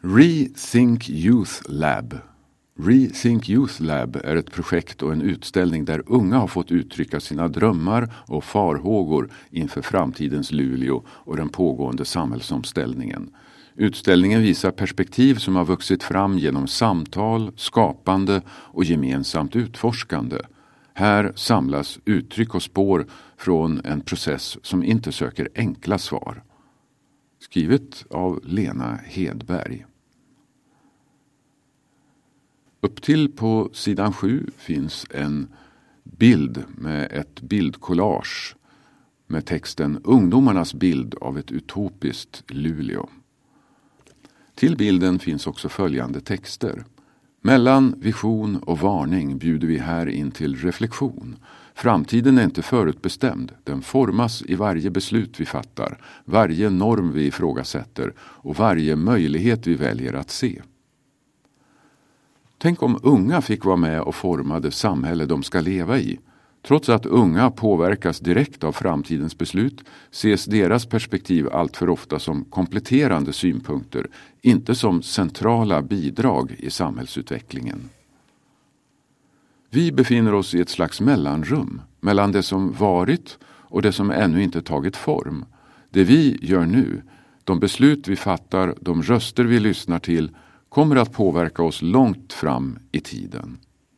Rethink Youth Lab. Rethink Youth Lab är ett projekt och en utställning där unga har fått uttrycka sina drömmar och farhågor inför framtidens Luleå och den pågående samhällsomställningen. Utställningen visar perspektiv som har vuxit fram genom samtal, skapande och gemensamt utforskande. Här samlas uttryck och spår från en process som inte söker enkla svar. Skrivet av Lena Hedberg. Upp till på sidan 7 finns en bild med ett bildkollage med texten Ungdomarnas bild av ett utopiskt Luleå. Till bilden finns också följande texter. Mellan vision och varning bjuder vi här in till reflektion. Framtiden är inte förutbestämd. Den formas i varje beslut vi fattar, varje norm vi ifrågasätter och varje möjlighet vi väljer att se. Tänk om unga fick vara med och forma det samhälle de ska leva i. Trots att unga påverkas direkt av framtidens beslut ses deras perspektiv allt för ofta som kompletterande synpunkter, inte som centrala bidrag i samhällsutvecklingen. Vi befinner oss i ett slags mellanrum mellan det som varit och det som ännu inte tagit form. Det vi gör nu, de beslut vi fattar, de röster vi lyssnar till kommer att påverka oss långt fram i tiden.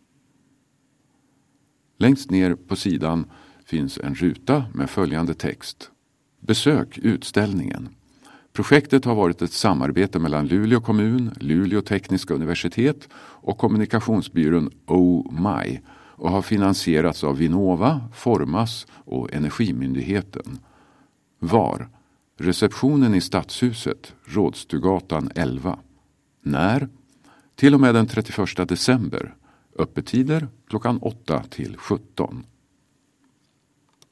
Längst ner på sidan finns en ruta med följande text. Besök utställningen. Projektet har varit ett samarbete mellan Luleå kommun, Luleå tekniska universitet och kommunikationsbyrån Oh My och har finansierats av Vinnova, Formas och Energimyndigheten. Var? Receptionen i Stadshuset, Rådstugatan 11. När? Till och med den 31 december. Öppettider klockan 8 till 17.